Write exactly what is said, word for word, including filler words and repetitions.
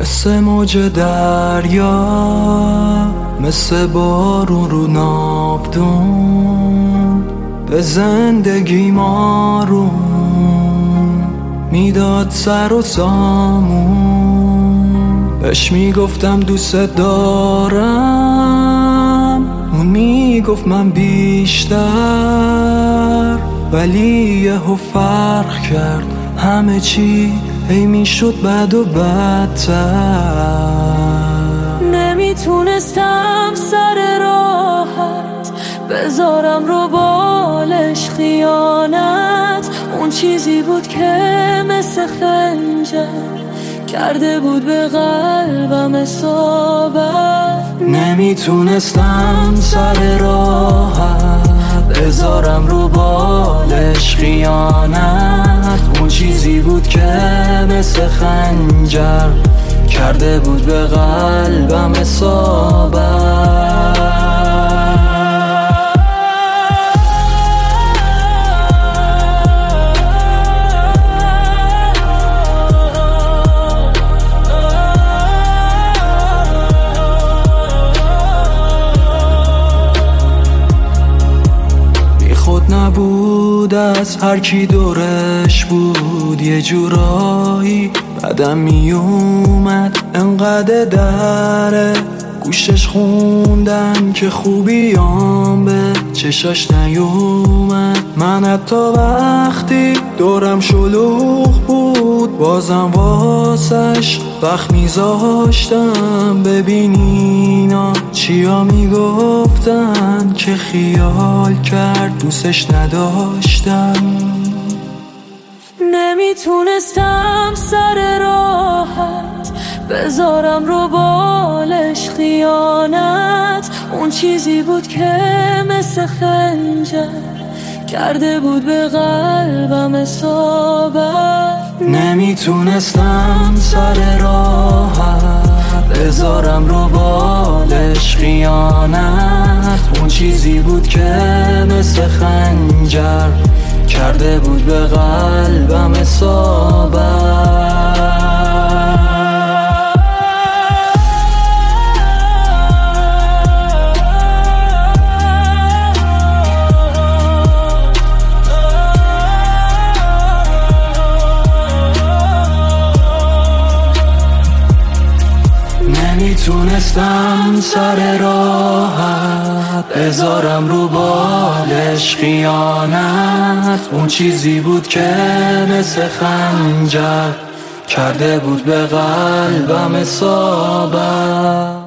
مثل موج دریا، مثل بارون رو ناودون، به زندگی مارون میداد سر و سامون. بهش میگفتم دوست دارم، اون میگفت من بیشتر، ولی یهو فرق کرد همه چی، هی میشد بد و بدتر. نمیتونستم سر راحت بذارم رو بالش خیانت، اون چیزی بود که مثل خنجر کرده بود به قلبم اصابت. نمیتونستم سر راحت بذارم رو بالش خیانت، اون چیزی بود که مثل خنجر کرده بود به قلبم اصابت. نبود از هر کی دورش بود، یه جورایی بدم می اومد انقدر دره گوشش خوندن که خوبیام به چشاش نیومد. من حتی وقتی دورم شلوغ بود بازم واسش وقت میذاشتم. ببینینا چیا میگفتن که خیال کرد دوستش نداشتم. نمیتونستم سر راحت بذارم رو بالش خیانت، اون چیزی بود که مثل خنجر کرده بود به قلبم اصابت. نمیتونستم سر راحت بذارم رو بالش خیانت، اون چیزی بود که مثل خنجر کرده بود به قلبم اصابت. نمیتونستم سر راحت بذارم رو بالش خیانت، اون چیزی بود که مثل خنجر کرده بود به قلبم اصابت.